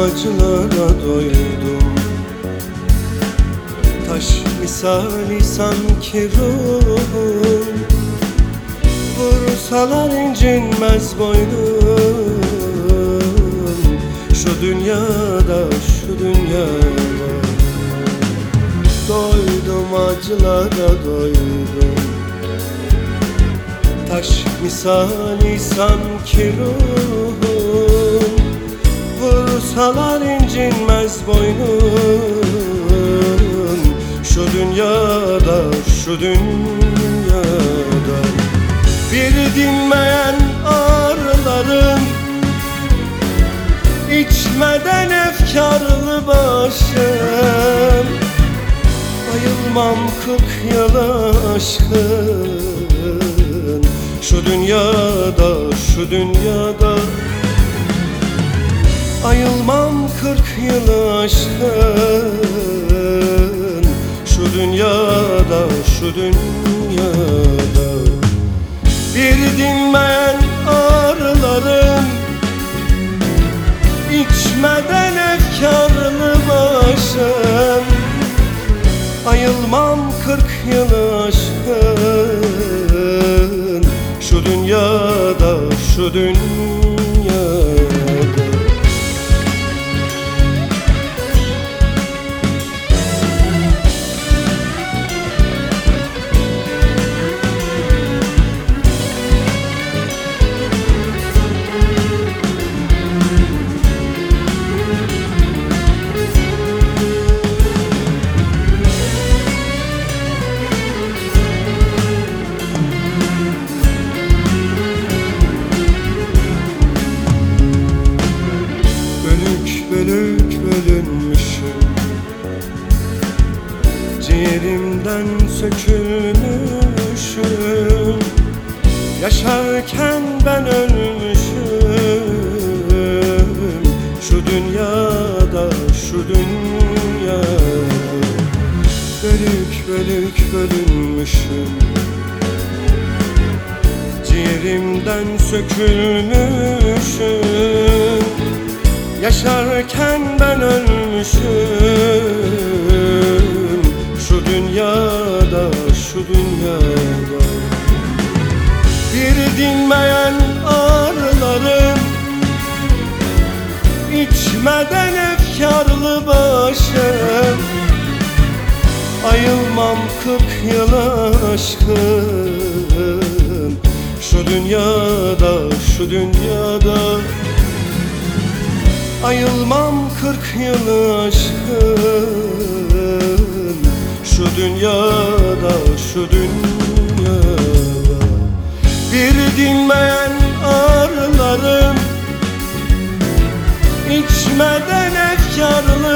acılara doydum. Taş misali sanki ruhum, vursalar incinmez boynum. Şu dünyada, şu dünyada doydum, acılara doydum. Taş misali sanki ruhum, vursalar incinmez boynum. Şu dünyada, şu dünyada bir dinmeyen ağrılarım, içmeden efkarlı başım. Ayılmam 40 yıla aşkın. Şu dünyada, şu dünyada ayılmam 40 yılı aşkın. Şu dünyada, şu dünyada bir dinmeyen ağrılarım, içmeden efkarlı başım. Ayılmam 40 yılı aşkın. Şu dünyada, şu dünyada. Bölük bölünmüşüm, ciğerimden sökülmüşüm. Yaşarken ben ölmüşüm. Şu dünyada, şu dünyada bölük bölük bölünmüşüm, ciğerimden sökülmüşüm. Yaşarken ben ölmüşüm. Şu dünyada, şu dünyada bir dinmeyen ağrılarım, içmeden efkarlı başım. Ayılmam 40 yıla aşkın. Şu dünyada, şu dünyada ayılmam 40 yılı aşkın. Şu dünyada, şu dünyada bir dinmeyen ağrılarım, içmeden efkarlı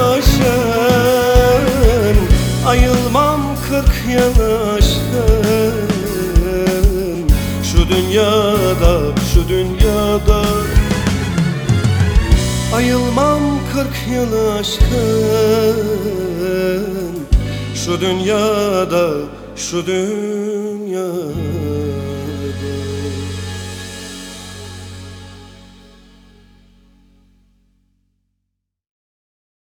başım. Ayılmam 40 yılı aşkın. Şu dünyada, şu dünyada ayılmam 40 yılı aşkın. Şu dünyada, şu dünyada.